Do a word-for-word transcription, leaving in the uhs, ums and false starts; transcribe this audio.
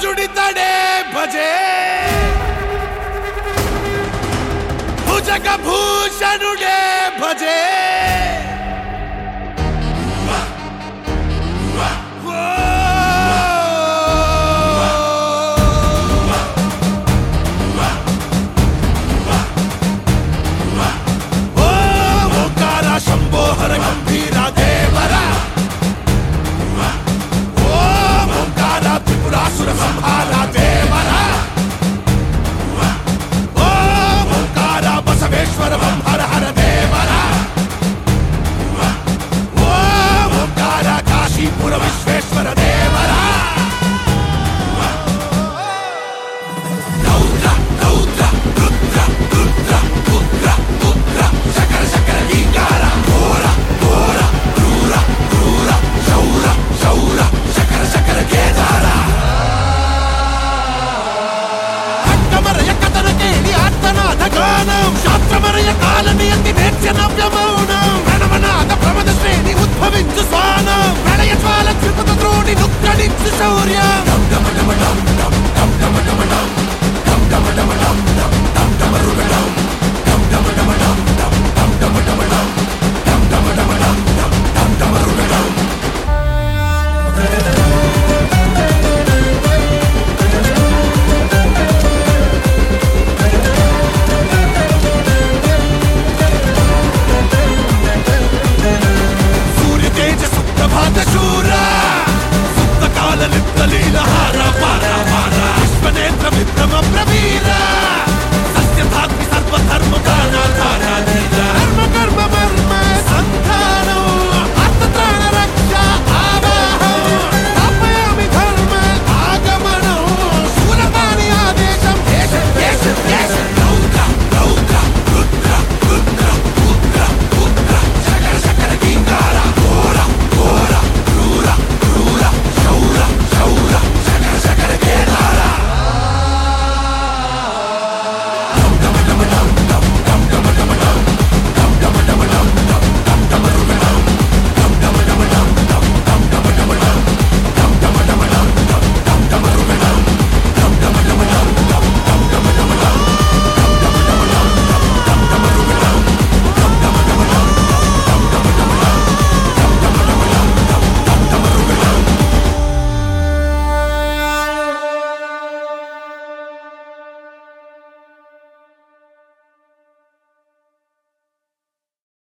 जुडितडे भजे भुजग भूषणुडे भजे शंभोहर गंभीरा देवरा ओम ओंकारा त्रिपुरासुर संहारा देवरा ओम ओंकारा बसवेश्वर हर हर देवरा ओम ओंकारा काशीपुर विश्वेश्वर देवरा रौद्र रौद्र रुद्र रुद्र उग्र उग्र शकर शकर लीकारा శాస్త్రమరయ కాలనియతి నేర్చనవ్య మౌనం ప్రణవనాద ప్రమద శ్రేణి ఉద్భవించు స్వానం ప్రళయ జ్వాల త్రిపుత ద్రోణి నుక్కడించు శౌర్యం